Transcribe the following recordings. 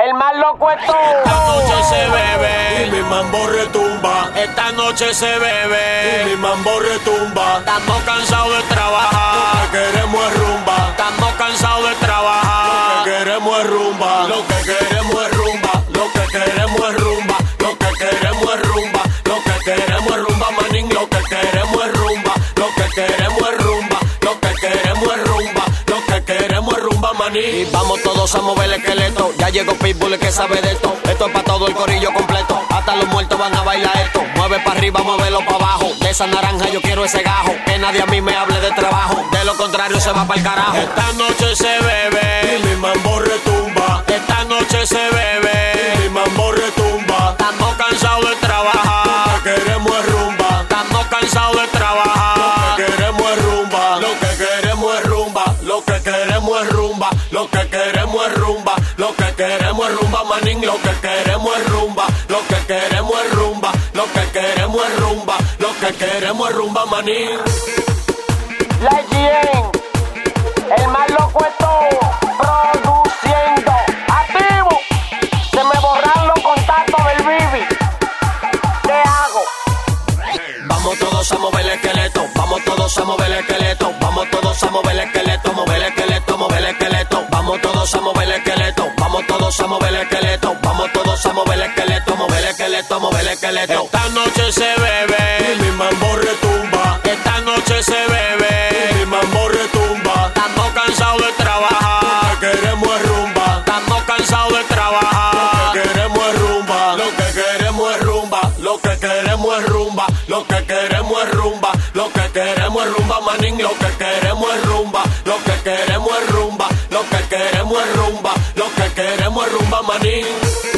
El más loco es tú. Esta noche se bebe y mi mambo retumba. Esta noche se bebe y mi mambo retumba. Estamos cansados de trabajar. Lo que queremos es rumba. Estamos cansados de trabajar. Lo que queremos es rumba. Lo que queremos es rumba. Lo que queremos es rumba. Lo que queremos es rumba. Lo que queremos es rumba, manín. Lo que queremos es rumba. Lo que queremos es rumba. Lo que queremos es rumba. Lo que queremos es rumba, manín. Y vamos todos a mover el esqueleto. Ya llegó Pitbull, el que sabe de esto. Esto es para todo el corillo completo. Hasta los muertos van a bailar esto. Mueve para arriba, muévelo para abajo. De esa naranja yo quiero ese gajo. Que nadie a mí me hable de trabajo. De lo contrario se va para el carajo. Esta noche se bebe y mi mambo retumba. Esta noche se bebe y mi mambo retumba. Estamos cansados de trabajar. Lo que queremos es rumba. Estamos cansados de trabajar. Lo que queremos es rumba. Lo que queremos es rumba. Lo que queremos es rumba. Lo que queremos es rumba. Lo que queremos es rumba, manín. Lo que queremos es rumba. Lo que queremos es rumba. Lo que queremos es rumba. Lo que queremos es rumba, manín. La GN, el más loco es tú, produciendo, activo. Se me borran los contactos del Bibi. ¿Qué hago? Vamos todos a mover el esqueleto. Vamos todos a mover el esqueleto. Vamos todos a mover el esqueleto. Mover el esqueleto, mover el esqueleto. Vamos todos a mover el esqueleto. Vamos todos a mover el esqueleto. Vamos todos a mover el esqueleto. Mover el esqueleto, mover el esqueleto. Esta noche se bebe y mi mambo retumba. Esta noche se bebe y mi mambo retumba. Estamos cansados de trabajar. Lo que queremos es rumba. Estamos cansados de trabajar. Lo que queremos es rumba. Lo que queremos es rumba. Lo que queremos es rumba. Lo que queremos es rumba. Lo que queremos es rumba, manín. Lo que queremos es rumba. Lo que queremos es rumba. Lo que queremos es rumba. Lo que queremos es rumba, manín.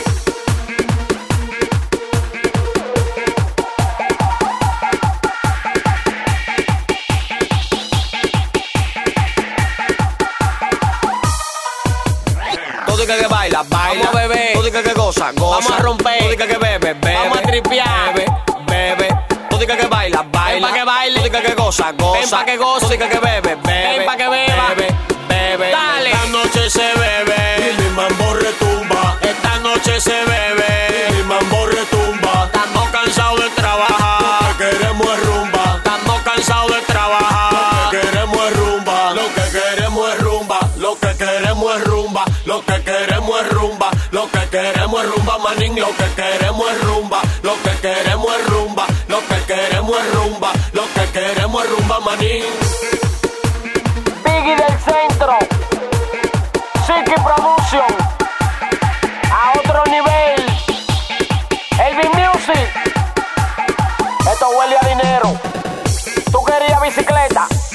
Todo y que baila, baila. Vamos a beber. Todo y que goza, goza. Vamos a romper. Todo y que bebe, bebe. Vamos a tripear. Bebe, bebe. Todo y que baila, baila. Ven pa' que baile. Todo y que goza, goza. Ven pa' que goza. Todo y que bebe, bebe. Ven pa' que beba. Bebe, bebe. Dale. Esta noche se bebe y mi mambo retumba. Esta noche se bebe y mi mambo retumba. Estamos cansados de trabajar. Lo que queremos es rumba. Estamos cansados de trabajar. Lo que queremos es rumba. Lo que queremos es rumba. Lo que queremos es rumba. Lo que queremos es rumba. Lo que queremos es rumba, manín. Lo que queremos es rumba. Lo que queremos es rumba. Lo que queremos es rumba. Lo que queremos es rumba, manín. Biggie del centro, Siki Production, a otro nivel, Elvin Music. Esto huele a dinero. Tú querías bicicleta,